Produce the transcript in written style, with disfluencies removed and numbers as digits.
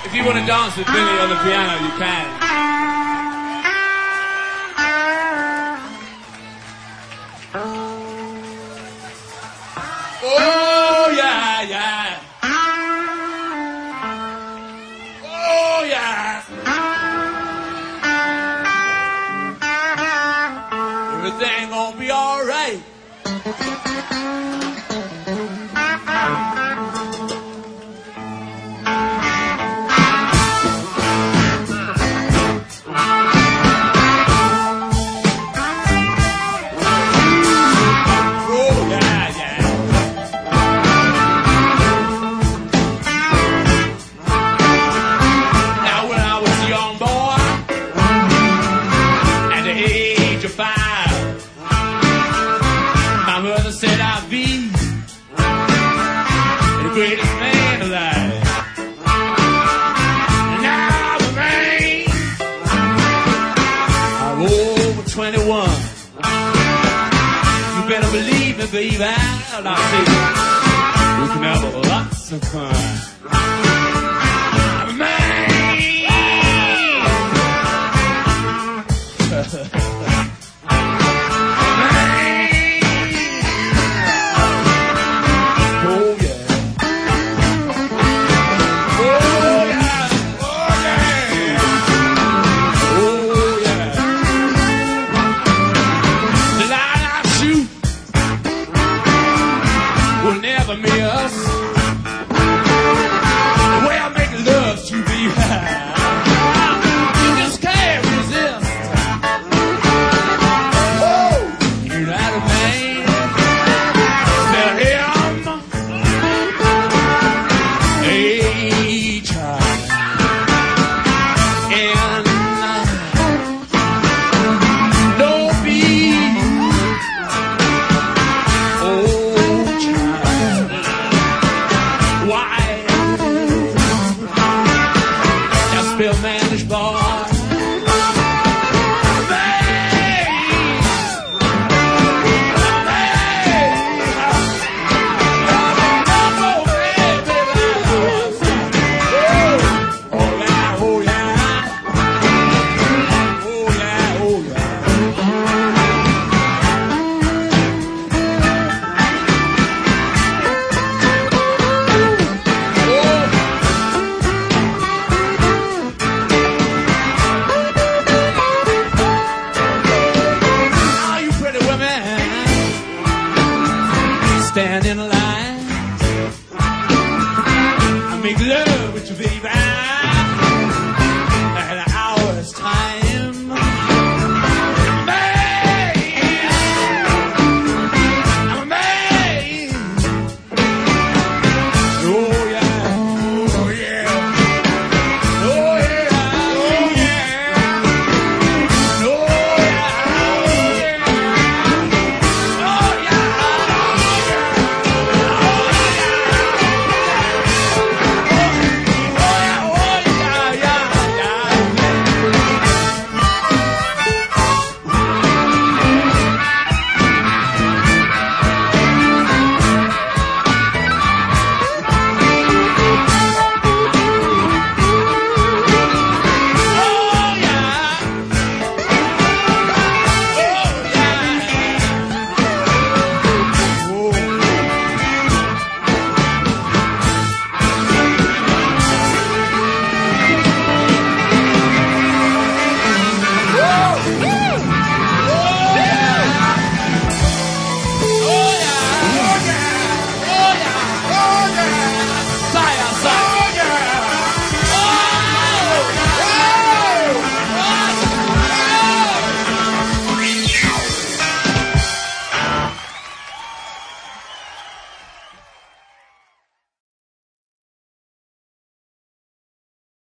If you want to dance with Billy on the piano, you can. Oh, yeah, yeah. Oh, yeah. Everything gonna be all right. Said I'd be the greatest man alive. And now I'm a man. I'm over 21. You better believe me, baby. And I say we can have lots of fun. I'm a man. Will never miss the way I make love to be. You just can't resist. Oh, you're not a man. Tell him, hey, child, and don't be. Bill Manish boy. Stand in a line. I make love with you, baby.